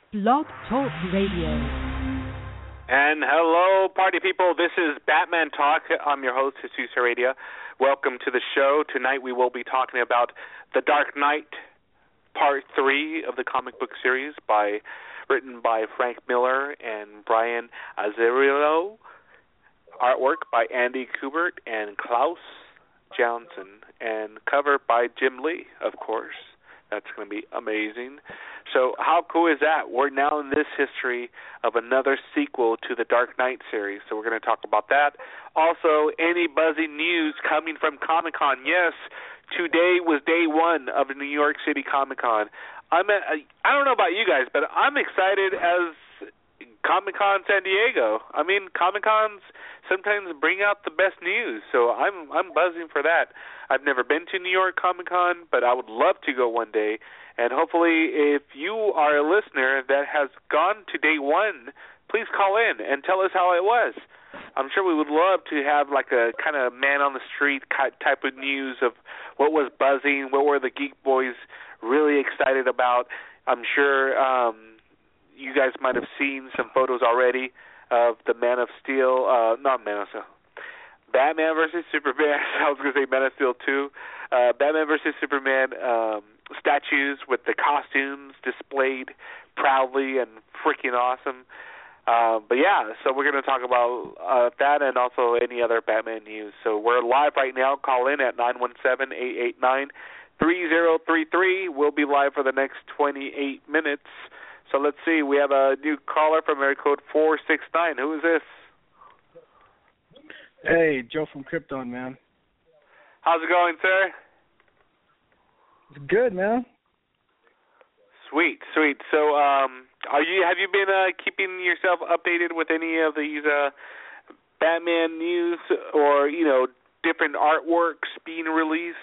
Blog Talk Radio. And hello, party people. This is Batman Talk. I'm your host, Jesus Heredia. Welcome to the show. Tonight we will be talking about The Dark Knight, Part 3 of the comic book series, written by Frank Miller and Brian Azzarello. Artwork by Andy Kubert and Klaus Johnson, and cover by Jim Lee, of course. That's going to be amazing. So how cool is that? We're now in this history of another sequel to the Dark Knight series, so we're going to talk about that. Also, any buzzing news coming from Comic-Con. Yes, today was day one of New York City Comic-Con. I don't know about you guys, but I'm excited as Comic-Con San Diego. I mean, Comic-Cons sometimes bring out the best news, so I'm buzzing for that. I've never been to New York Comic-Con, but I would love to go one day. And hopefully, if you are a listener that has gone to day one, please call in and tell us how it was. I'm sure we would love to have like a kind of man-on-the-street type of news of what was buzzing, what were the Geek Boys really excited about. I'm sure you guys might have seen some photos already of the Man of Steel, not Man of Steel, Batman versus Superman. I was going to say Man of Steel 2. Batman versus Superman statues with the costumes displayed proudly and freaking awesome. But yeah, so we're going to talk about that and also any other Batman news. So we're live right now. Call in at 917-889-3033. We'll be live for the next 28 minutes. So let's see. We have a new caller from area code 469. Who is this? Hey, Joe from Krypton, man. How's it going, sir? It's good, man. Sweet. So, have you been keeping yourself updated with any of these Batman news or different artworks being released?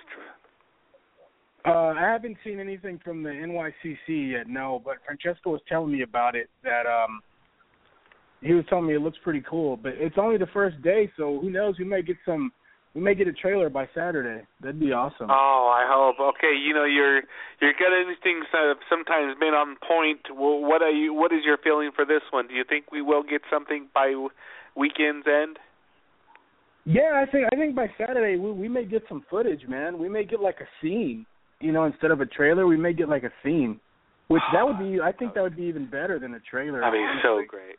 I haven't seen anything from the NYCC yet, no. But Francesco was telling me about it. That he was telling me it looks pretty cool. But it's only the first day, so who knows? We may get a trailer by Saturday. That'd be awesome. Oh, I hope. Okay, your gut instincts have sometimes been on point. Well, what is your feeling for this one? Do you think we will get something by weekend's end? Yeah, I think by Saturday we may get some footage, man. We may get like a scene. Instead of a trailer, we may get like a scene, which that would be. I think that would be even better than a trailer. That'd be so great.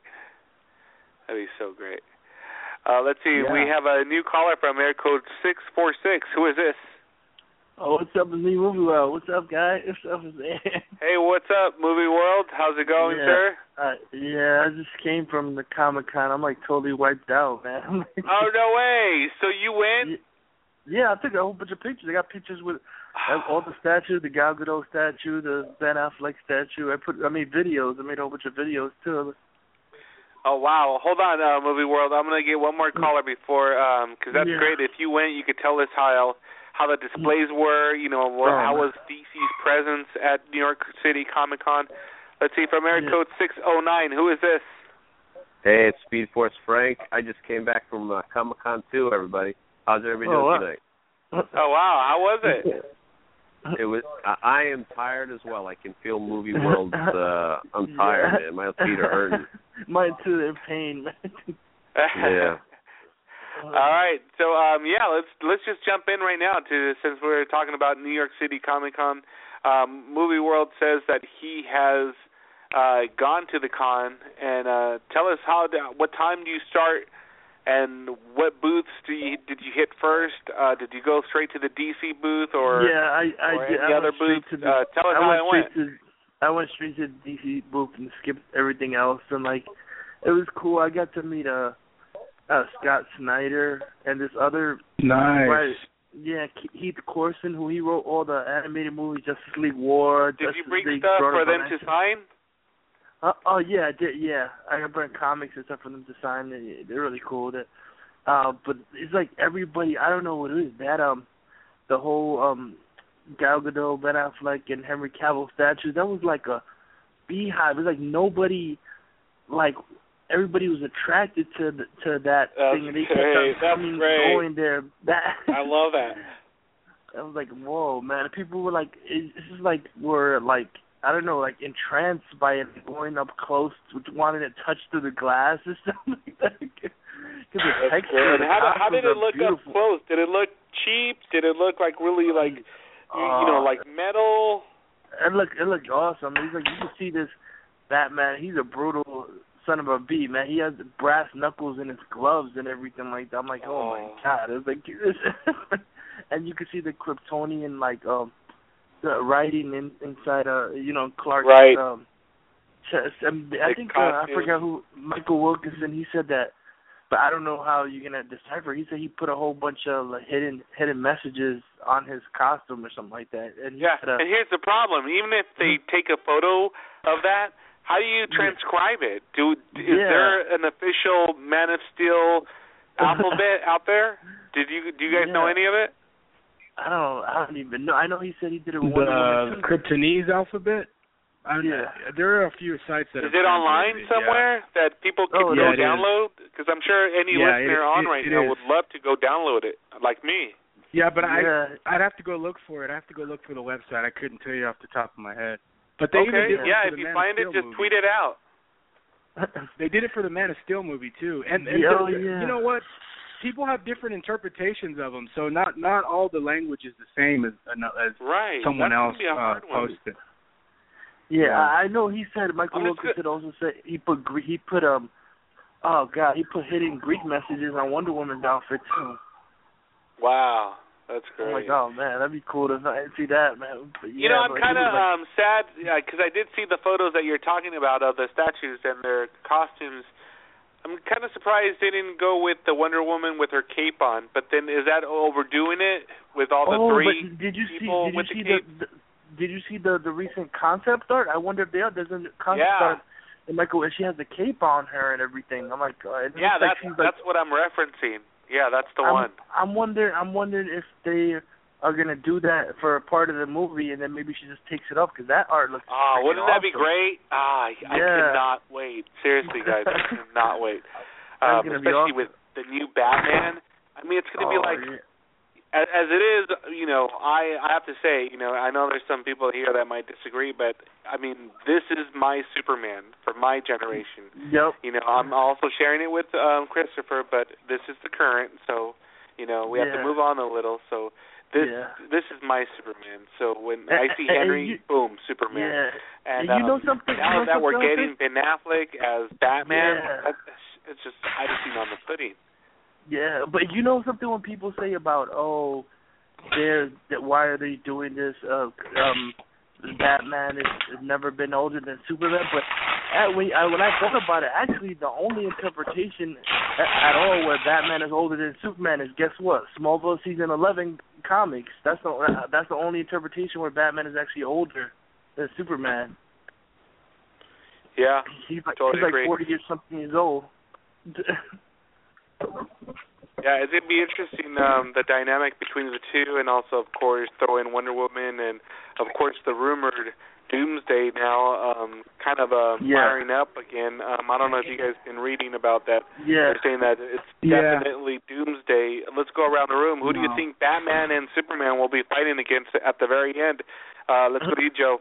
Let's see. Yeah. We have a new caller from area code 646. Who is this? Oh, what's up, Movie World? What's up, guys? What's up, man? Hey, what's up, Movie World? How's it going, sir? I just came from the Comic-Con. I'm like totally wiped out, man. Oh, no way. So you went? Yeah, I took a whole bunch of pictures. I got pictures with all the statues, the Gal Gadot statue, the Ben Affleck statue. I made videos. I made a whole bunch of videos, too. Oh, wow. Hold on, Movie World. I'm going to get one more caller before, because that's great. If you went, you could tell us how the displays were, how was DC's presence at New York City Comic-Con. Let's see, from area code 609, who is this? Hey, it's Speed Force Frank. I just came back from Comic-Con too, everybody. How's everybody doing tonight? Oh, wow. How was it? It was. I am tired as well. I can feel Movie World's. I'm tired, man. My feet are hurting. Mine too. They're pain, man. Yeah. All right. So let's just jump in right now since we're talking about New York City Comic Con. Movie World says that he has gone to the con, and tell us what time do you start. And what booths did you hit first? Did you go straight to the DC booth or I did. Any other booth? Tell us how it went. I went straight to the DC booth and skipped everything else, and it was cool. I got to meet Scott Snyder and this other nice. Heath Corson, who he wrote all the animated movies, Justice League War. Did you bring stuff for them to sign? I did. Yeah, I brought comics and stuff for them to sign. They're really cool. But it's like everybody. I don't know what it is. That the whole Gal Gadot, Ben Affleck, and Henry Cavill statues. That was like a beehive. It was like nobody, everybody was attracted to that thing, and they kept on going there. I love that. I was like, whoa, man. People were like, it's just like we're like I don't know, like entranced by it, going up close, wanting to touch through the glass or something like that. Because the texture. How did it look beautiful. up close? Did it look cheap? Did it look like really like you know, like metal? It looked awesome. He's like, you can see this Batman. He's a brutal son of a bee, man. He has brass knuckles in his gloves and everything like that. I'm like, oh my god. It's like, and you can see the Kryptonian the writing inside Clark's chest. I think I forgot who, Michael Wilkinson. He said that, but I don't know how you're gonna decipher. He said he put a whole bunch of hidden messages on his costume or something like that. And and here's the problem: even if they take a photo of that, how do you transcribe it? Is there an official Man of Steel alphabet out there? Do you guys know any of it? I don't even know. I know he said he did it with the Kryptonese alphabet. There are a few sites that. Is it online somewhere that people can go download? Because I'm sure any listener now would love to go download it, like me. Yeah, but I'd have to go look for it. I have to go look for the website. I couldn't tell you off the top of my head. But they even did it for if you find it, just tweet it out. They did it for the Man of Steel movie too, and you know what? People have different interpretations of them, so not all the language is the same as someone else posted. Yeah, I know. He said Michael Wilkinson also said he put hidden Greek messages on Wonder Woman's outfit too. Wow, that's great. I'm like, oh man, that'd be cool to see that, man. But, I'm kind of sad because I did see the photos that you're talking about of the statues and their costumes. I'm kind of surprised they didn't go with the Wonder Woman with her cape on. But then, is that overdoing it with all the three people with the cape? Did you see the recent concept art? I wonder if there's a concept art. And she has the cape on her and everything. I'm like, that's what I'm referencing. Yeah, that's the one. I'm wondering if they are gonna do that for a part of the movie, and then maybe she just takes it up because that art looks. Wouldn't that be great? I cannot wait. Seriously, guys, I cannot wait. Especially with the new Batman. I mean, it's gonna be like. Yeah. As it is, I have to say, I know there's some people here that might disagree, but, I mean, this is my Superman for my generation. Yep. I'm also sharing it with Christopher, but this is the current, so, we have to move on a little. So this is my Superman. So when I see Henry, boom, Superman. Yeah. And something? Now that we're getting Ben Affleck as Batman, it's just icing on the pudding. Yeah, but something when people say about why are they doing this? Batman has never been older than Superman. But when I thought about it, actually the only interpretation at all where Batman is older than Superman is, guess what? Smallville season 11 comics. That's the only interpretation where Batman is actually older than Superman. Yeah, he's like 40 or something years old. Yeah, it's going to be interesting, the dynamic between the two, and also, of course, throw in Wonder Woman, and, of course, the rumored Doomsday now firing up again. I don't know if you guys have been reading about that. Yeah. They're saying that it's definitely Doomsday. Let's go around the room. Who do you think Batman and Superman will be fighting against at the very end? Let's go to you, Joe.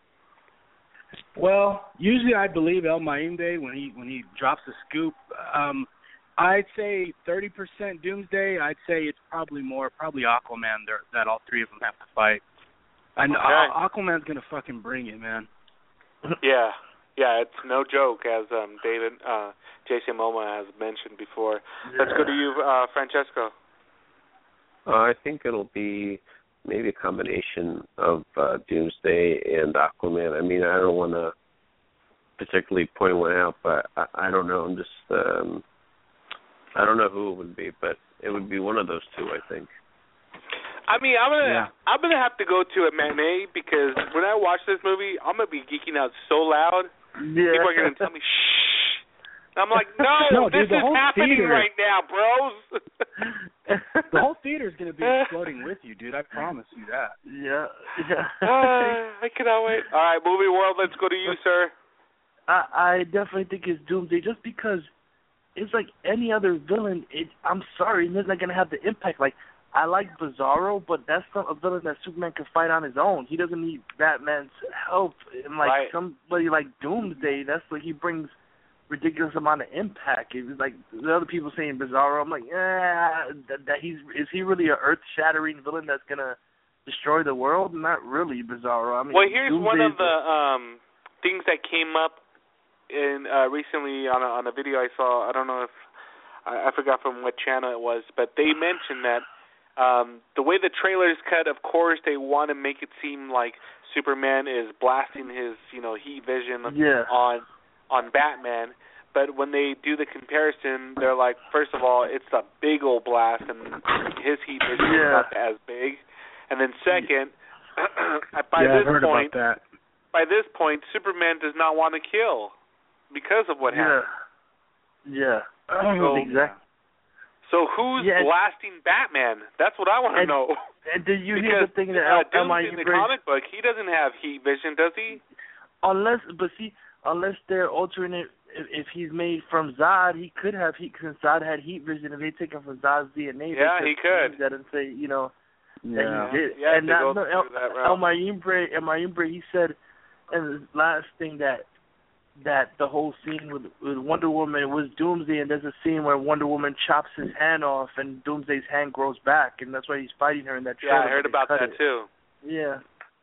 Well, usually I believe El Maimde when he drops the scoop. I'd say 30% Doomsday. I'd say it's probably Aquaman that all three of them have to fight. And Aquaman's gonna fucking bring it, man. Yeah, it's no joke, as Jason Momoa has mentioned before. Let's go to you, Francesco. I think it'll be maybe a combination of Doomsday and Aquaman. I mean, I don't want to particularly point one out, but I don't know. I'm just I don't know who it would be, but it would be one of those two, I think. I mean, I'm gonna have to go to a matinee because when I watch this movie, I'm gonna be geeking out so loud. Yeah. People are gonna tell me shh. And I'm like, no, this is happening right now, bros. The whole theater's gonna be exploding with you, dude. I promise you that. Yeah. I cannot wait. All right, movie world. Let's go to you, sir. I definitely think it's Doomsday, just because it's like any other villain. I'm sorry, it's not gonna have the impact. Like I like Bizarro, but that's not a villain that Superman can fight on his own. He doesn't need Batman's help. And like somebody like Doomsday, that's like he brings ridiculous amount of impact. It was like the other people saying Bizarro. I'm like, that is he really a earth-shattering villain that's gonna destroy the world? Not really, Bizarro. I mean, well, here's one of the things that came up in recently on a video I saw. I don't know if I forgot from what channel it was, but they mentioned that the way the trailer's cut, of course, they want to make it seem like Superman is blasting his, heat vision on Batman. But when they do the comparison, they're like, first of all, it's a big old blast, and his heat vision is not as big. And then second, by this point, Superman does not want to kill because of what happened. Yeah. Exactly. So who's blasting Batman? That's what I want to know. And did you hear the thing that in the comic book, he doesn't have heat vision, does he? Unless they're alternate, if he's made from Zod, he could have heat, since Zod had heat vision. If they take him from Zod's DNA, he could. That and say, that he did. Yeah, and El Mayimbre, he said, and the last thing that the whole scene with Wonder Woman was Doomsday, and there's a scene where Wonder Woman chops his hand off, and Doomsday's hand grows back, and that's why he's fighting her in that trailer. Yeah, I heard about that too. Yeah.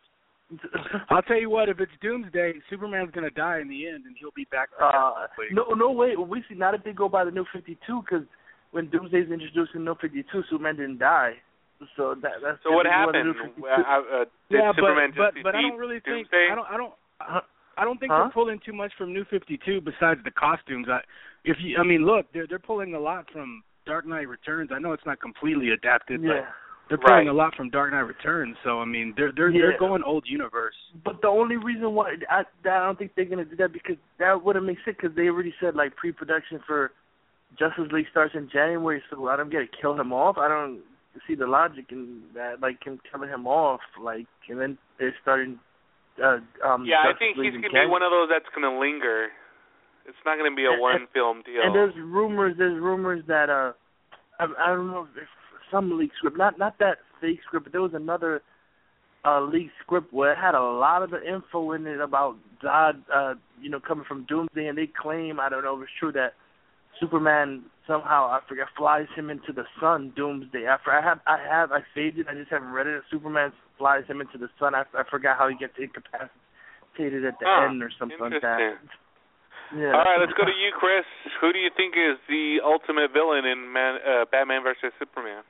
I'll tell you what, if it's Doomsday, Superman's going to die in the end, and he'll be back. No way. We see, not if they go by the New 52, because when Doomsday's introduced in New 52, Superman didn't die. So that's. So what happened? Did Superman just defeat but I don't really think Doomsday? I don't think they're pulling too much from New 52 besides the costumes. Look, they're pulling a lot from Dark Knight Returns. I know it's not completely adapted, but they're pulling a lot from Dark Knight Returns. So they're going old universe. But the only reason why I don't think they're gonna do that, because that wouldn't make sense, because they already said like pre-production for Justice League starts in January. So I don't get to kill him off. I don't see the logic in that, like him killing him off, like, and then they're starting. I think he's going to be one of those that's going to linger. It's not going to be a one-film deal. And there's rumors that, I don't know if some leaked script, not that fake script, but there was another leaked script where it had a lot of the info in it about Zod, coming from Doomsday, and they claim, I don't know if it's true, that Superman somehow, I forget, flies him into the sun, Doomsday. I saved it, I just haven't read it. Superman flies him into the sun. I forgot how he gets incapacitated at the end or something like that. Yeah. All right, let's go to you, Chris. Who do you think is the ultimate villain in Batman vs. Superman?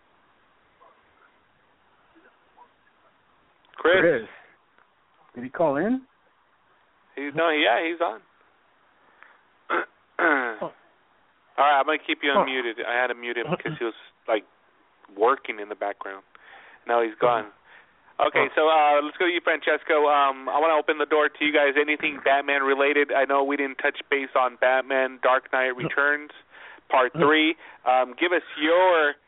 Chris. Did he call in? He's on. All right, I'm going to keep you unmuted. I had him muted because he was, working in the background. Now he's gone. Okay, so let's go to you, Francesco. I want to open the door to you guys. Anything Batman-related? I know we didn't touch base on Batman Dark Knight Returns, Part 3. Give us your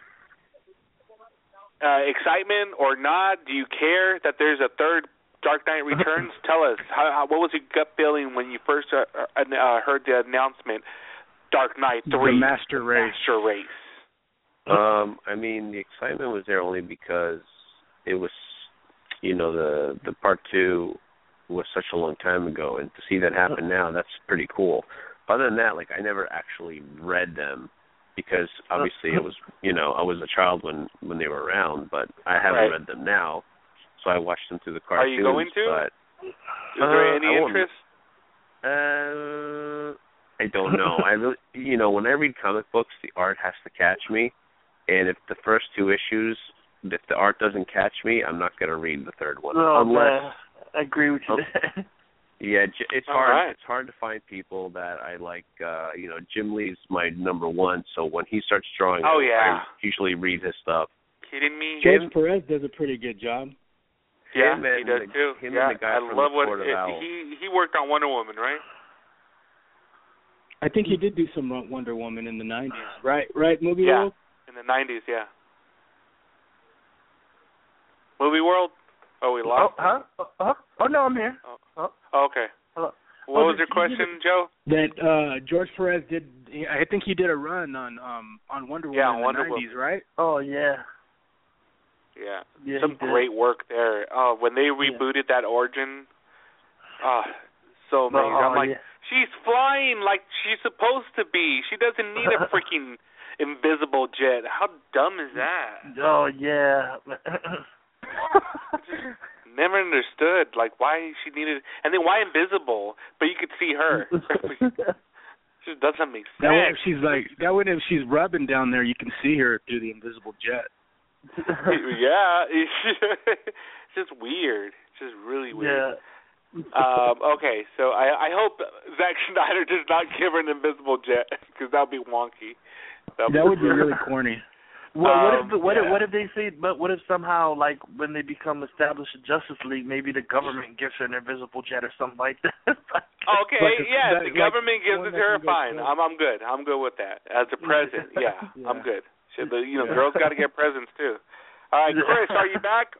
excitement or not. Do you care that there's a third Dark Knight Returns? Tell us, what was your gut feeling when you first heard the announcement? Dark Knight 3. The Master Race. The excitement was there only because it was, the Part 2 was such a long time ago, and to see that happen now, that's pretty cool. Other than that, I never actually read them because obviously it was, I was a child when they were around, but I haven't read them now, so I watched them through the cartoons. Are you going to? But, is there any interest? I don't know. I really, when I read comic books, the art has to catch me, and if the first two issues, if the art doesn't catch me, I'm not going to read the third one. I agree with you. Yeah, it's hard. Right. It's hard to find people that I like. Jim Lee's my number one, so when he starts drawing, I usually read his stuff. Kidding me? George Perez does a pretty good job. Yeah, he does too. And the guy from love the Court of Owls. He worked on Wonder Woman, right? I think he did do some Wonder Woman in the 90s, right? Right, Movie World? In the 90s, yeah. Movie World? Oh, we lost Oh, no, I'm here. Oh, okay. Hello. What was your question, Joe? That George Perez did, I think he did a run on Wonder Woman in the 90s, right? Oh, yeah. Yeah, some great work there. When they rebooted that Origin, so amazing. I'm like, she's flying like she's supposed to be. She doesn't need a freaking invisible jet. How dumb is that? Oh, yeah. Never understood, like, why she needed, and then why invisible, but you could see her. Just doesn't make sense. That way if she's rubbing down there, you can see her through the invisible jet. Yeah, it's just weird. It's just really weird. Yeah. Okay, so I hope Zack Snyder does not give her an invisible jet, because that would be wonky. That would be really corny. Well, what if they say? But what if somehow, like, when they become established in Justice League, maybe the government gives her an invisible jet or something like that? Okay, if the government gives it to her, fine. I'm good. I'm good with that. As a present, I'm good. Girls got to get presents too. All right, Chris, are you back?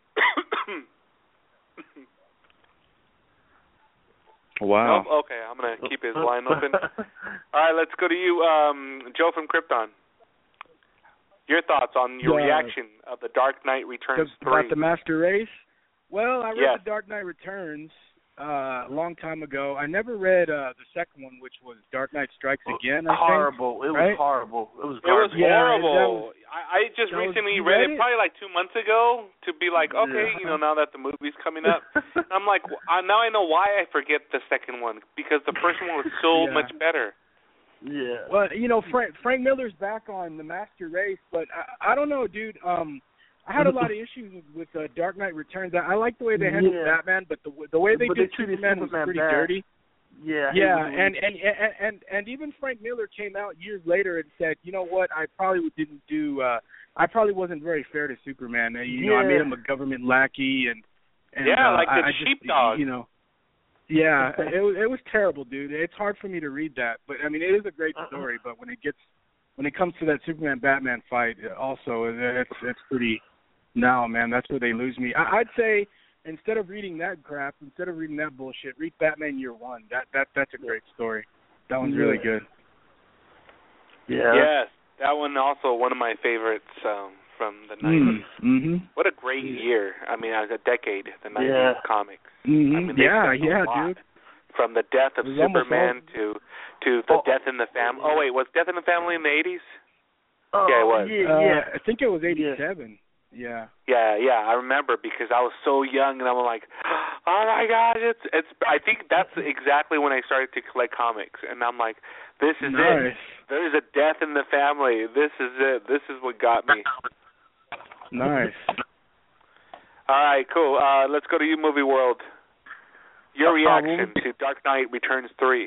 Wow. Oh, okay, I'm gonna keep his line open. All right, let's go to you, Joe from Krypton. Your thoughts on your reaction of The Dark Knight Returns 3. About the Master Race? Well, I read The Dark Knight Returns a long time ago. I never read the second one, which was Dark Knight Strikes Again, I think. Horrible. It was horrible. It was garbage. Horrible. I just recently read it probably like 2 months ago to be like, okay, now that the movie's coming up. I'm like, now I know why I forget the second one, because the first one was so much better. Yeah. Well, Frank Miller's back on the Master Race, but I don't know, dude. I had a lot of issues with Dark Knight Returns. I like the way they handled Batman, but the way they did Superman was pretty dirty. Yeah. Yeah, and even Frank Miller came out years later and said, you know what, I probably didn't do. I probably wasn't very fair to Superman. I made him a government lackey and like the sheepdog. Yeah, it was terrible, dude. It's hard for me to read that, but I mean, it is a great story. But when it comes to that Superman Batman fight, also it's pretty. No, man, that's where they lose me. I'd say instead of reading that crap, instead of reading that bullshit, read Batman Year One. That's a great story. That one's really good. Yeah. Yes, that one also one of my favorites from the 90s. Mm-hmm. What a great year. I mean, a decade, the 90s comics. Mm-hmm. I mean, dude. From the death of Superman to the death in the family. Oh, wait, was Death in the Family in the 80s? Yeah, it was. I think it was 87. Yeah. Yeah, I remember because I was so young and I'm like, oh my God, it's. I think that's exactly when I started to collect comics, and I'm like, this is it. There's a death in the family. This is it. This is what got me. Nice. All right, cool. Let's go to you, Movie World. Your reaction to Dark Knight Returns 3.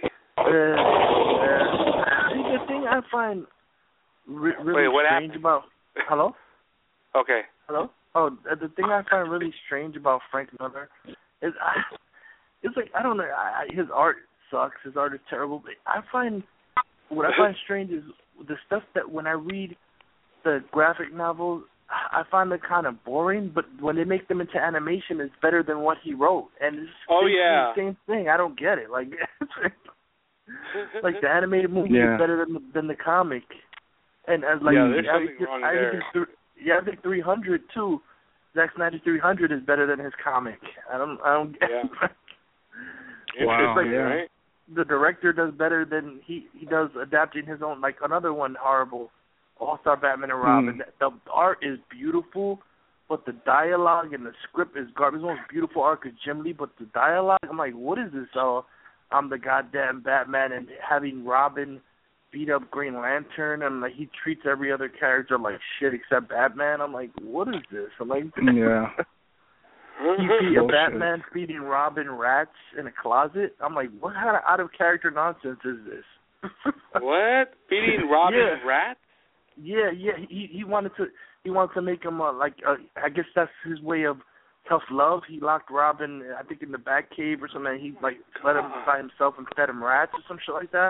The thing I find really strange about... Hello? Okay. Hello? Oh, the thing I find really strange about Frank Miller is, it's like, I don't know, his art sucks, his art is terrible, but what I find strange is the stuff that when I read the graphic novels, I find it kind of boring, but when they make them into animation, it's better than what he wrote. And it's the same thing. I don't get it. Like, like the animated movie is better than the comic. And as like, there's something wrong there. I think 300 too. Zack Snyder's 300 is better than his comic. I don't get it. Wow. It's like, right? The director does better than he does adapting his own. Like another one, horrible. All-Star Batman and Robin. The art is beautiful, but the dialogue and the script is garbage. It's the most beautiful arc is Jim Lee, but the dialogue, I'm like, what is this? I'm the goddamn Batman, and having Robin beat up Green Lantern, and like he treats every other character like shit except Batman. I'm like, what is this? I'm like, yeah. You see a Batman feeding Robin rats in a closet. I'm like, what kind of out of character nonsense is this? What? Feeding Robin rats? Yeah. He wanted to make him I guess that's his way of tough love. He locked Robin, I think, in the Batcave or something. He like let him by himself and fed him rats or some shit like that.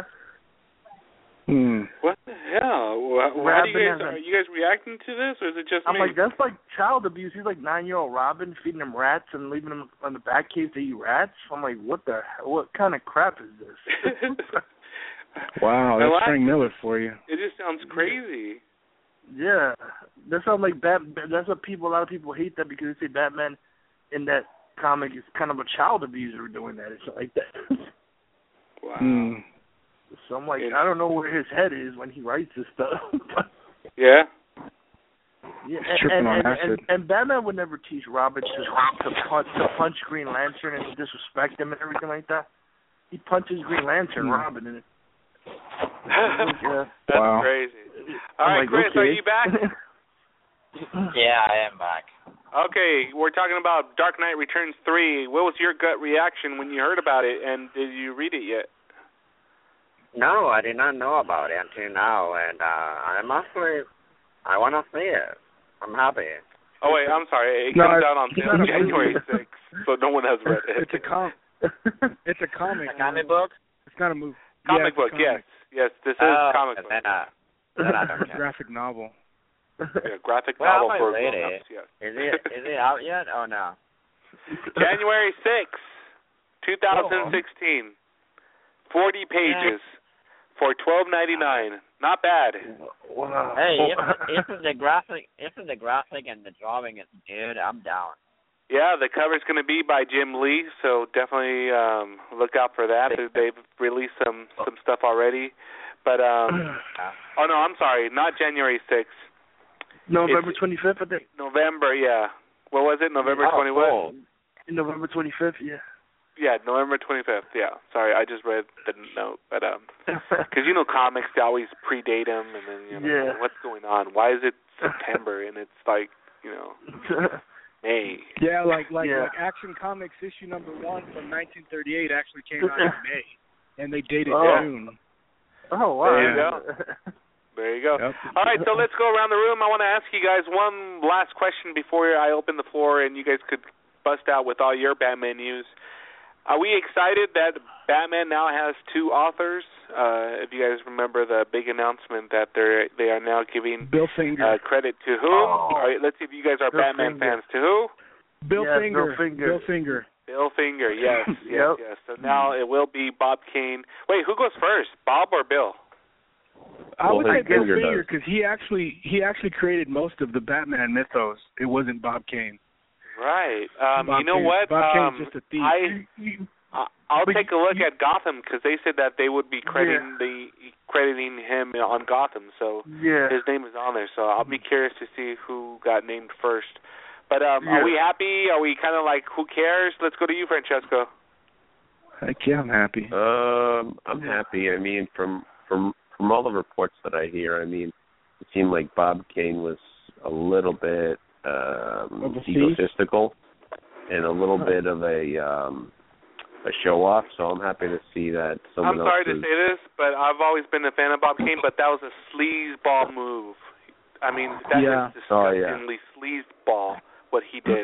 What the hell? How do are you guys reacting to this, or is it just I'm me? like, that's like child abuse. He's like 9-year-old Robin feeding him rats and leaving him on the Batcave to eat rats. I'm like, what kind of crap is this? Wow, that's Frank Miller for you. It just sounds crazy. Yeah, that sounds like that's what a lot of people hate that because they say Batman in that comic is kind of a child abuser doing that. It's like that. Wow. So I'm like, I don't know where his head is when he writes this stuff. Yeah. Yeah, tripping on acid. And Batman would never teach Robin to punch Green Lantern and disrespect him and everything like that. He punches Green Lantern, Robin, and That's crazy. All right, like, Chris, okay. are you back? Yeah, I am back. Okay, we're talking about Dark Knight Returns 3. What was your gut reaction when you heard about it, and did you read it yet? No, I did not know about it until now, and I want to see it. I'm happy. Oh, wait, I'm sorry. It comes out on January 6th, so no one has read it. It's a comic. It's a comic. A comic book? It's not a movie. Comic book, yes. Yes, this is comic book. Then I don't care. Graphic novel. Yeah, graphic Well, novel I for might read grown-ups, it. yes. Is it out yet? Oh, no. January 6th, 2016. 40 pages for $12.99. Not bad. Wow. Hey, if the graphic and the drawing is good, I'm down. Yeah, the cover's going to be by Jim Lee, so definitely look out for that. They've released some stuff already. But, oh, no, I'm sorry, not January 6th. November 25th, I think. November, yeah. What was it, November 21st? Cool. November 25th, yeah. Yeah, November 25th, yeah. Sorry, I just read the note. But, because, comics, they always predate them, and then, what's going on? Why is it September? And it's like, May. Yeah, like Action Comics issue number 1 from 1938 actually came out in May, and they dated June. Oh, wow. There you go. There you go. Yep. All right, so let's go around the room. I want to ask you guys one last question before I open the floor and you guys could bust out with all your Batman news. Are we excited that Batman now has 2 authors? If you guys remember the big announcement that they are now giving Bill Finger credit to who? All right, let's see if you guys are Bill Batman Finger. fans. To who? Bill Finger. Bill Finger. Bill Finger, yes, Yep. yes. So now it will be Bob Kane. Wait, who goes first, Bob or Bill? I would say Bill Finger Finger because he actually created most of the Batman mythos. It wasn't Bob Kane. Right. Bob you know Kane. what? Bob Kane's just a thief. I'll take a look at Gotham because they said that they would be crediting him on Gotham, so his name is on there. So I'll be curious to see who got named first. But are we happy? Are we kind of like, who cares? Let's go to you, Francesco. Heck yeah, I'm happy. I'm happy. I mean, from all the reports that I hear, I mean, it seemed like Bob Kane was a little bit egotistical and a little bit of a show off. So I'm happy to see that someone else. I'm sorry to say this, but I've always been a fan of Bob Kane, but that was a sleazeball move. I mean, that is disgustingly sleazeball what he did.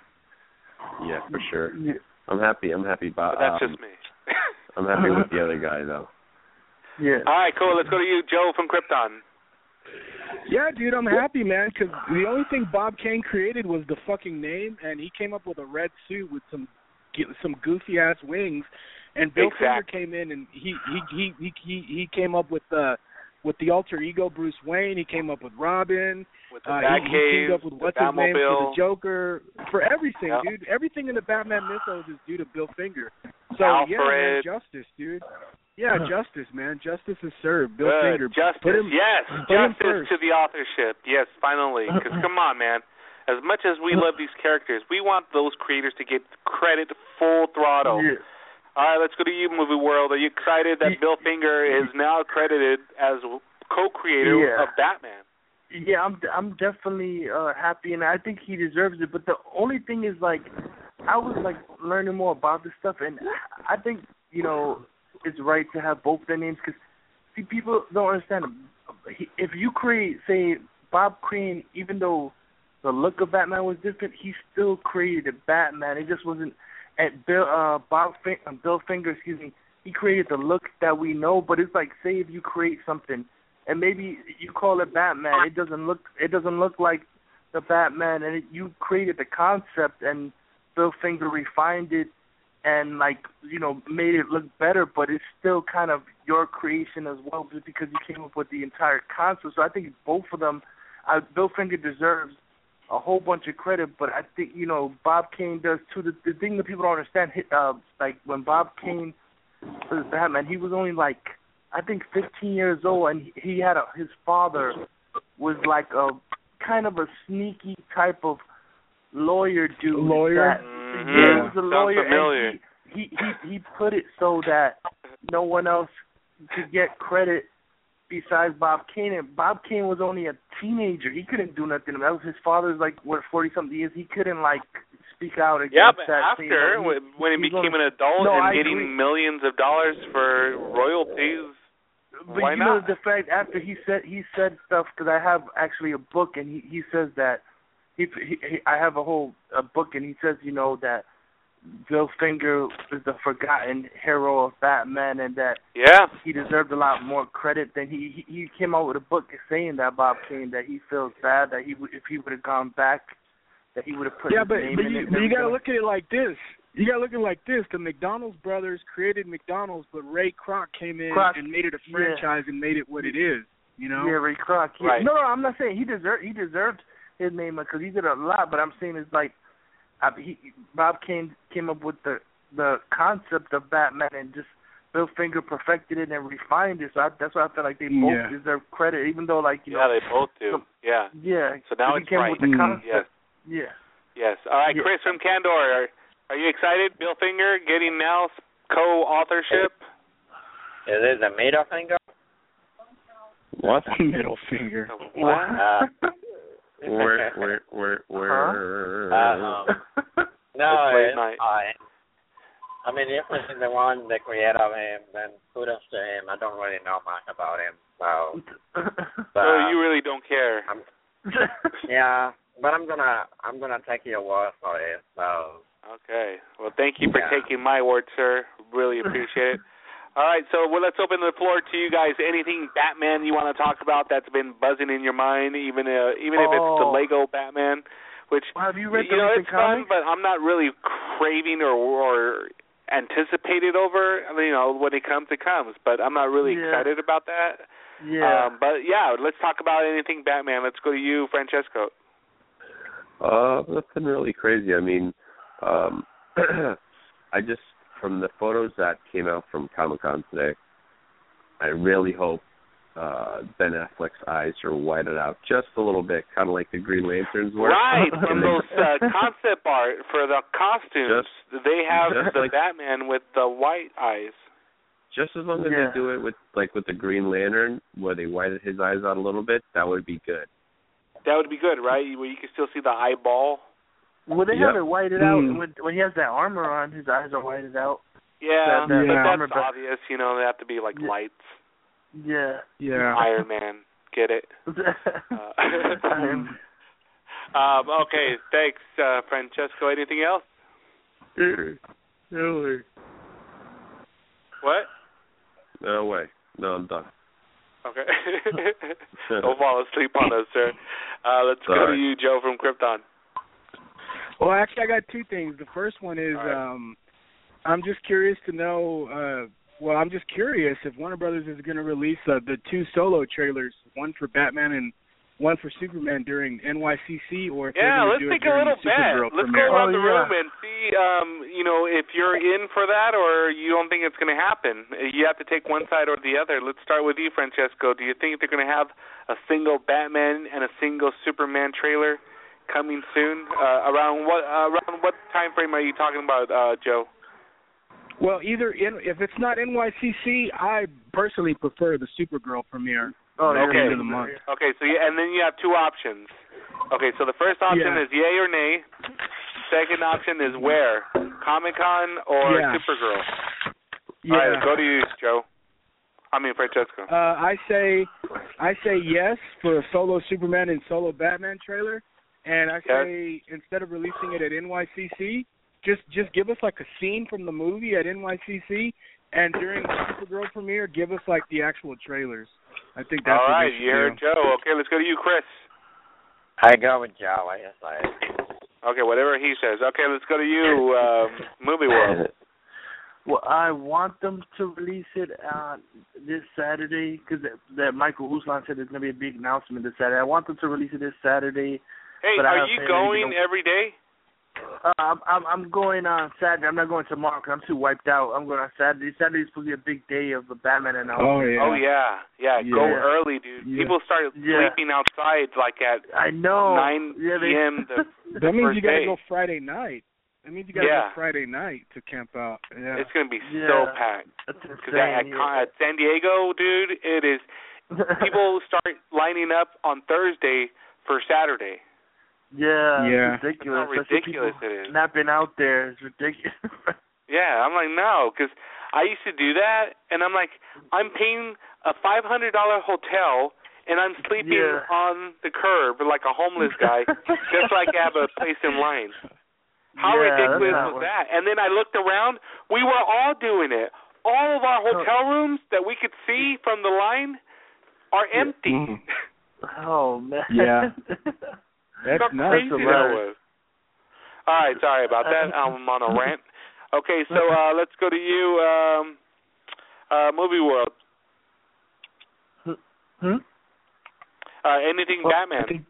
Yeah, for sure. I'm happy. Bob. But that's just me. I'm happy with the other guy though. Yeah. All right, cool. Let's go to you, Joe from Krypton. Yeah, dude, I'm happy, man, because the only thing Bob Kane created was the fucking name, and he came up with a red suit with some goofy ass wings, and Bill Finger came in and he came up with the alter ego Bruce Wayne. He came up with Robin. With the Batcave, he came up with what's his name for the Joker, for everything, yep. dude. Everything in the Batman mythos is due to Bill Finger. So Alfred. yeah, man, justice, dude. Yeah, justice, man. Justice is served. Bill Finger. Justice, justice to the authorship. Yes, finally. Because come on, man. As much as we love these characters, we want those creators to get credit full throttle. Yeah. All right, let's go to you, Movie World. Are you excited that Bill Finger is now credited as co-creator of Batman? Yeah, I'm definitely happy, and I think he deserves it. But the only thing is, like, I was like learning more about this stuff, and I think it's right to have both their names because see, people don't understand. If you create, say, Bob Kane, even though the look of Batman was different, he still created Batman. It just wasn't. And Bill Finger, he created the look that we know. But it's like, say, if you create something and maybe you call it Batman, it doesn't look like the Batman, and you created the concept, and Bill Finger refined it and made it look better. But it's still kind of your creation as well, just because you came up with the entire concept. So I think both of them Bill Finger deserves a whole bunch of credit, but I think, Bob Kane does too. The thing that people don't understand, like when Bob Kane was Batman, he was only like, I think 15 years old, and he had his father was like a kind of a sneaky type of lawyer dude. Lawyer? Mm-hmm. Yeah, he was a lawyer. Familiar. And he put it so that no one else could get credit besides Bob Kane. And Bob Kane was only a teenager. He couldn't do nothing. That was his father's 40-something years. He couldn't speak out against yeah, but that. after when he became an adult and getting millions of dollars for royalties. But why not? The fact after he said stuff, because I have actually a book, and he says that I have a book, and he says that Bill Finger is the forgotten hero of Batman, and that he deserved a lot more credit than he came out with a book saying that Bob Kane, that he feels bad that if he would have gone back, that he would have put his name in it. But you got to look at it like this. The McDonald's brothers created McDonald's, but Ray Kroc came in and made it a franchise and made it what it is. Yeah, Ray Kroc. Yeah. Right. No, I'm not saying he deserved his name because he did a lot, but I'm saying it's like Bob Kane came up with the concept of Batman, and just Bill Finger perfected it and refined it. So that's why I feel like they both deserve credit, even though they both do. Yeah. So now it's came right. with the concept. Yes. Yes. All right, Chris from Candor, are you excited? Bill Finger getting now co-authorship? Is it the middle finger? What? Middle finger. Where? No, I mean, if it's the one that created him, then kudos to him. I don't really know much about him, so you really don't care. Yeah, but I'm gonna take your word for it. So. Okay. Well, thank you for taking my word, sir. Really appreciate it. All right, so let's open the floor to you guys. Anything Batman you want to talk about that's been buzzing in your mind, even if it's the Lego Batman, which have you read it's fun, but I'm not really craving or anticipated over. When it comes, it comes. But I'm not really excited about that. Yeah. But let's talk about anything Batman. Let's go to you, Francesco. Nothing really crazy. I mean, I just, from the photos that came out from Comic-Con today, I really hope Ben Affleck's eyes are whited out just a little bit, kind of like the Green Lanterns were. Right, from those concept art for the costumes, they have the Batman with the white eyes. Just as long as they do it with the Green Lantern, where they whited his eyes out a little bit, that would be good. That would be good, right? Where you can still see the eyeball. Well, they have it whited out when he has that armor on. His eyes are whited out. Yeah, but that's obvious. They have to be like lights. Yeah. Iron Man, get it? Okay, thanks, Francesco. Anything else? No way. What? No way. No, I'm done. Okay. Don't fall asleep on us, sir. Let's go to you, Joe from Krypton. Well, actually, I got two things. The first one is I'm just curious to know, I'm just curious if Warner Brothers is going to release the two solo trailers, one for Batman and one for Superman during NYCC, or if they're going to do it during the Supergirl Let's premiere. go around the room and see, if you're in for that or you don't think it's going to happen. You have to take one side or the other. Let's start with you, Francesco. Do you think they're going to have a single Batman and a single Superman trailer coming soon? Around what time frame are you talking about, Joe? Well, if it's not NYCC, I personally prefer the Supergirl premiere. Okay. At the end of the month. Okay, so and then you have two options. Okay, so the first option is yay or nay. Second option is where? Comic-Con or Supergirl? Yeah. All right, go to you, Joe. Francesco. I say yes for a solo Superman and solo Batman trailer, and I say instead of releasing it at NYCC, just give us like a scene from the movie at NYCC, and during the Supergirl premiere, give us like the actual trailers. I think that's all right. What You heard Joe. Okay, let's go to you, Chris. I go with Joe. I guess Okay, whatever he says. Okay, let's go to you, Movie World. Well, I want them to release it this Saturday because that Michael Uslan said there's going to be a big announcement this Saturday. I want them to release it this Saturday. Hey, but are you going every day? I'm going on Saturday. I'm not going tomorrow because I'm too wiped out. I'm going on Saturday. Saturday's supposed to be a big day of the Batman announcement. Oh yeah. Go early, dude. Yeah. People start sleeping outside like at 9 p.m. That means you got to go Friday night. That means you got to go Friday night to camp out. Yeah. It's going to be so packed. Because at San Diego, dude, it is. People start lining up on Thursday for Saturday. Yeah. It's ridiculous. How ridiculous it is. Napping out there is ridiculous. Yeah, I'm like, no, because I used to do that, and I'm like, I'm paying a $500 hotel, and I'm sleeping on the curb like a homeless guy, just like I have a place in line. How ridiculous was that? And then I looked around. We were all doing it. All of our hotel rooms that we could see from the line are empty. Oh, man. Yeah. That's nuts. Crazy that was. All right, sorry about that. I'm on a rant. Okay, so let's go to you, Movie World. Anything Batman?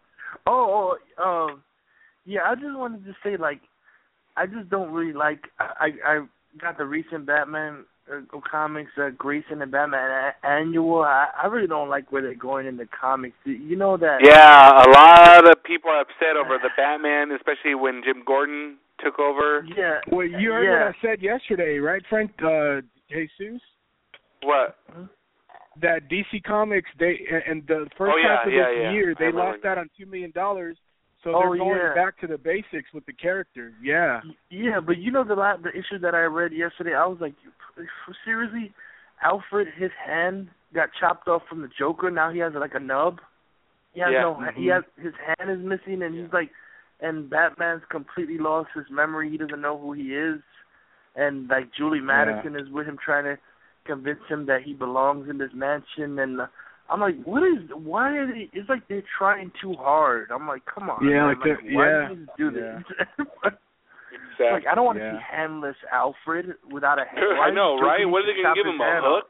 Yeah, I just wanted to say, like, I just don't really like. I got the recent Batman comics, Grayson and Batman Annual. I really don't like where they're going in the comics. You know that? Yeah, a lot of people are upset over the Batman, especially when Jim Gordon took over. Yeah. Well, you heard what I said yesterday, right, Frank? Jesus? What? That DC Comics, they and the first half of this year, they lost out on $2 million. So they're going back to the basics with the character. Yeah. Yeah, but you know the issue that I read yesterday, I was like, seriously? Alfred, his hand got chopped off from the Joker. Now he has like a nub. He has he has his hand is missing, and he's like, and Batman's completely lost his memory. He doesn't know who he is, and like Julie Madison is with him trying to convince him that he belongs in this mansion, and I'm like, why are they? It's like they're trying too hard. I'm like, come on. Yeah, man. Why do you do this? Exactly. Like, I don't want to see handless Alfred without a hand. I know, right? What are they going to give him, a hook?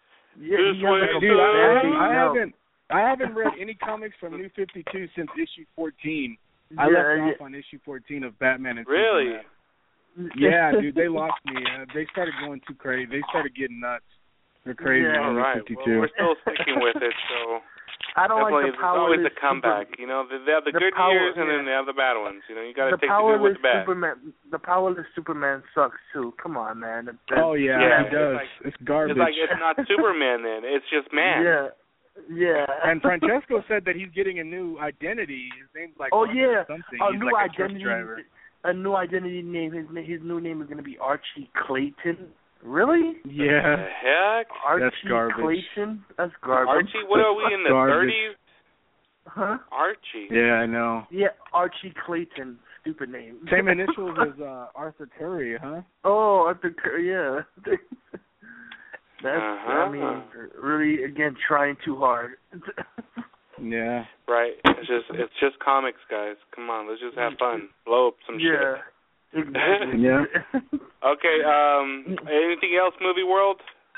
Yeah, I haven't read any comics from New 52 since issue 14. I left off on issue 14 of Batman and Really? Superman. Yeah, dude, they lost me. They started going too crazy. They started getting nuts. They're crazy. Yeah, all right. 52. Well, we're still sticking with it, so I don't like the there's always a comeback. You know, they have the good years and then they have the bad ones. You know, you got to take the good with the bad. The powerless Superman sucks too. Come on, man. He does. It's garbage. It's like it's not Superman then. It's just man. Yeah. And Francesco said that he's getting a new identity. His name's like something. A he's new like identity. A A new identity name. His new name is going to be Archie Clayton. Really? Yeah. The heck? Archie That's garbage. Clayton? That's garbage. Archie? What are we in the 30s? Huh? Archie. Yeah, I know. Yeah, Archie Clayton. Stupid name. Same initials as Arthur Curry, huh? Oh, Arthur Curry, yeah. That's, I mean, really, again, trying too hard. Yeah. Right. It's just comics, guys. Come on, let's just have fun. Blow up some shit. Exactly. Yeah. Okay, anything else, Movie World?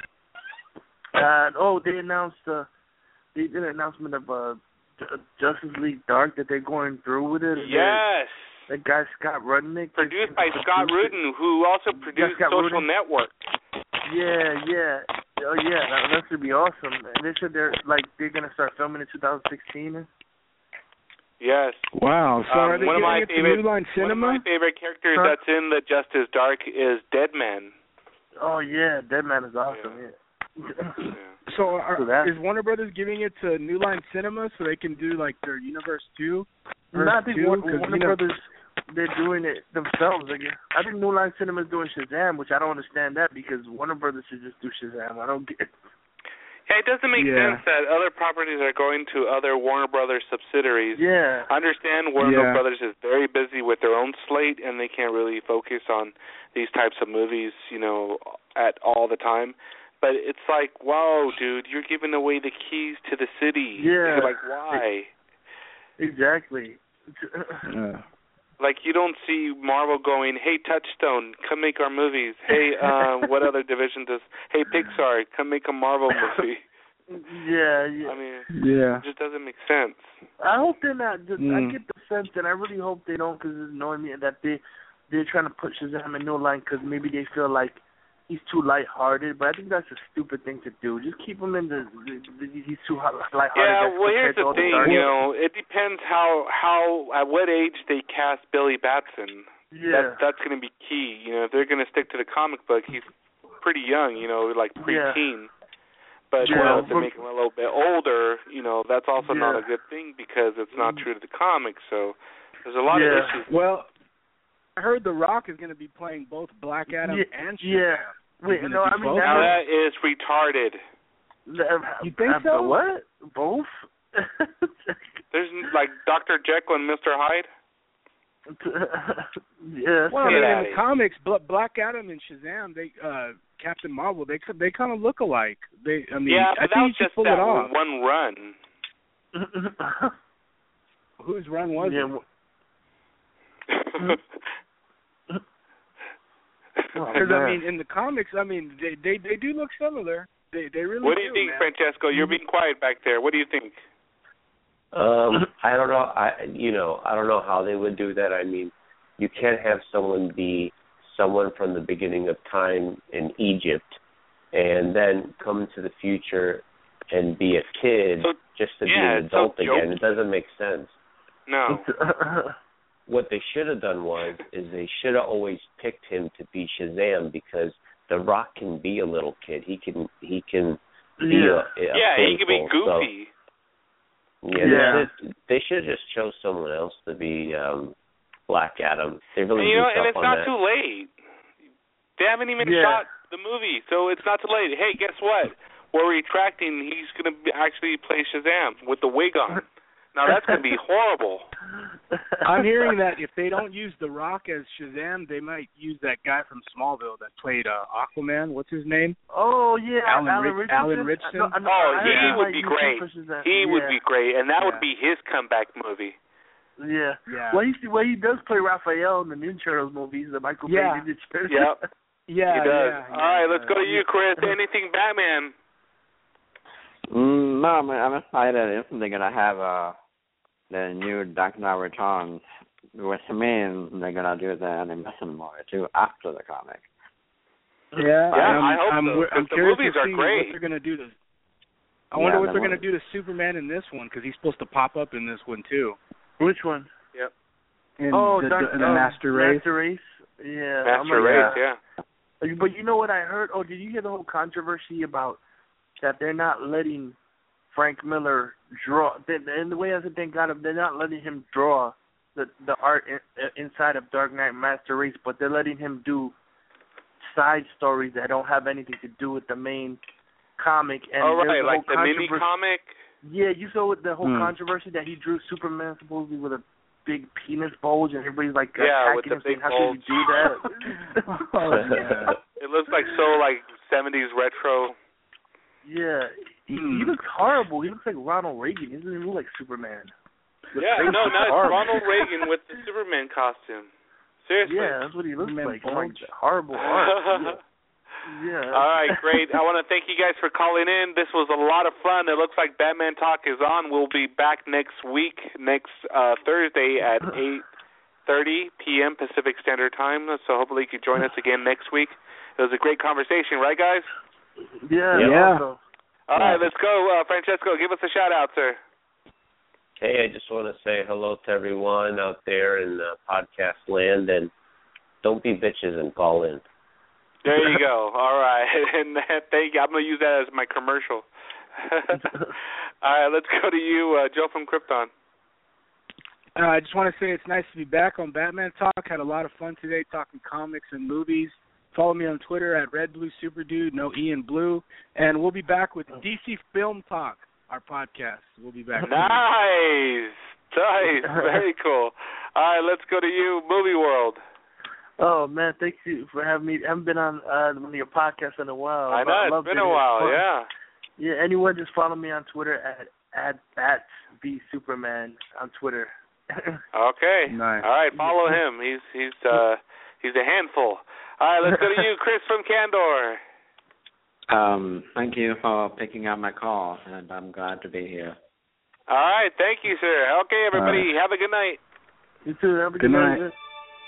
They announced they did an announcement of Justice League Dark that they're going through with it. Yes. That guy Scott Rudnick. Produced by Scott Rudin, who also produced Social Network. Yeah. Oh yeah, that should be awesome. And they said they're gonna start filming in 2016. Yes. Wow. So are they one of my favorite New Line Cinema? One of my favorite characters that's in the Justice Dark is Deadman. Oh yeah, Deadman is awesome. Yeah. So is Warner Brothers giving it to New Line Cinema so they can do like their Universe 2? I think Warner Brothers, they're doing it themselves. I think New Line Cinema is doing Shazam, which I don't understand that because Warner Brothers should just do Shazam. I don't get it. Yeah, it doesn't make sense that other properties are going to other Warner Brothers subsidiaries. Yeah. I understand Warner Brothers is very busy with their own slate and they can't really focus on these types of movies, at all the time. But it's like, whoa, dude, you're giving away the keys to the city. Yeah. Like, why? Exactly. Like, you don't see Marvel going, hey, Touchstone, come make our movies. Hey, what other division does, hey, Pixar, come make a Marvel movie. Yeah. I mean, yeah. it just doesn't make sense. I hope they're not. I get the sense, and I really hope they don't, because it's annoying me that they're trying to put Shazam in no line because maybe they feel like he's too lighthearted. But I think that's a stupid thing to do. Just keep him in he's too lighthearted. Yeah, well, here's the thing. It depends how at what age they cast Billy Batson. Yeah, that's going to be key. If they're going to stick to the comic book, he's pretty young. Like preteen. But if they make him a little bit older, that's also not a good thing because it's not true to the comics. So there's a lot of issues. Well, I heard The Rock is going to be playing both Black Adam and Shazam. Yeah. Wait, no, I mean that is retarded. You think so? What? Both? There's like Dr. Jekyll and Mr. Hyde. Yeah. Well, in the comics, Black Adam and Shazam, Captain Marvel, they kind of look alike. I think that was just pull that it off. one run. Whose run was it? Because in the comics, they do look similar. They really. What do you think, man? Francesco? You're being quiet back there. What do you think? I don't know. I don't know how they would do that. I mean, you can't have someone be someone from the beginning of time in Egypt, and then come to the future and be a kid just to be an adult again. It doesn't make sense. No. What they should have done is they should have always picked him to be Shazam, because The Rock can be a little kid. He can be a he can be goofy. So, they should have just chose someone else to be Black Adam. They really and it's not too late. They haven't even shot the movie, so it's not too late. Hey, guess what? We're retracting. He's going to actually play Shazam with the wig on. Now, that's going to be horrible. I'm hearing that if they don't use The Rock as Shazam, they might use that guy from Smallville that played Aquaman. What's his name? Oh, yeah. Alan Richardson. He would be great. He would be great, and that would be his comeback movie. Yeah. Well, he does play Raphael in the Ninja Turtles movies, the Michael Bay Ninja Turtles. Yep. Yeah, he does. All right, let's go to you, Chris. Anything Batman? No, I'm excited if they're going to have the new Dark Knight Returns, which means they're going to do the animation movie too after the comic. Yeah, I hope so. I'm the curious movies to are see great. what they're going to do to. I wonder what they're going to do to Superman in this one, because he's supposed to pop up in this one too. Which one? Yep. In the Master Race. Master Race. Yeah. Master Race. Yeah. But you know what I heard? Oh, did you hear the whole controversy about that they're not letting Frank Miller draw? And the way I said, thank God, they're not letting him draw the art inside of Dark Knight Master Race, but they're letting him do side stories that don't have anything to do with the main comic. And like the mini comic. Yeah, you saw the whole controversy that he drew Superman supposedly with a big penis bulge, and everybody's like with the big how bulge. can you do that? It looks like 70s retro. Yeah, he looks horrible. He looks like Ronald Reagan. He doesn't even look like Superman. It's Ronald Reagan with the Superman costume. Seriously. Yeah, that's what he looks like. Horrible art. Yeah. All right, great. I want to thank you guys for calling in. This was a lot of fun. It looks like Batman Talk is on. We'll be back next week, Thursday at 8:30 p.m. Pacific Standard Time. So hopefully you can join us again next week. It was a great conversation, right, guys? Yeah. All right, let's go. Francesco, give us a shout-out, sir. Hey, I just want to say hello to everyone out there in podcast land, and don't be bitches and call in. There you go. All right. And thank you. I'm going to use that as my commercial. All right, let's go to you, Joe from Krypton. I just want to say it's nice to be back on Batman Talk. Had a lot of fun today talking comics and movies. Follow me on Twitter at RedBlueSuperDude, no E in blue. And we'll be back with DC Film Talk, our podcast. We'll be back. Nice. Very cool. All right, let's go to you, Movie World. Oh, man, thank you for having me. I haven't been on one of your podcasts in a while. I know, it's been a while, yeah. Yeah, anyone just follow me on Twitter at BatsVSuperman on Twitter. Okay. Nice. All right, follow him. He's a handful. All right, let's go to you, Chris from Candor. Thank you for picking up my call, and I'm glad to be here. All right, thank you, sir. Okay, everybody, have a good night. You too. Have a Good night. night.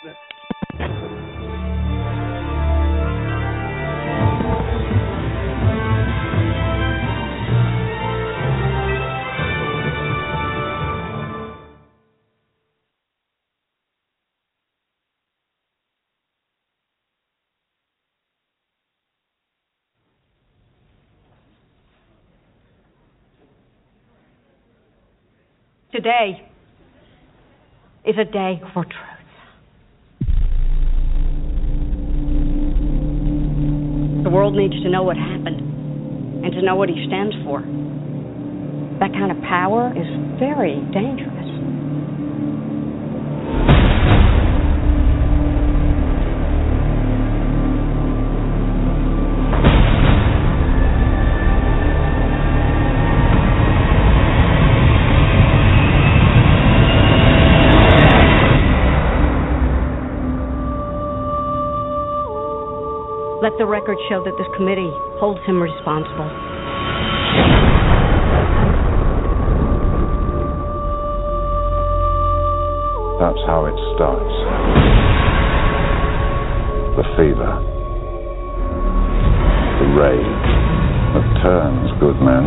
Today is a day for truth. The world needs to know what happened and to know what he stands for. That kind of power is very dangerous. Let the record show that this committee holds him responsible. That's how it starts. The fever. The rage that turns good men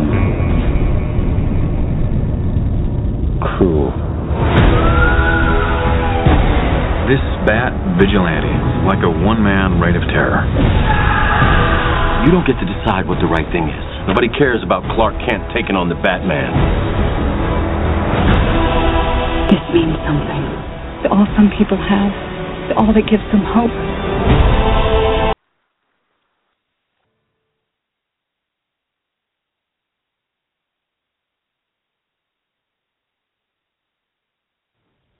cruel. This Bat vigilante is like a one-man reign of terror. You don't get to decide what the right thing is. Nobody cares about Clark Kent taking on the Batman. This means something. It's all some people have. It's all that gives them hope.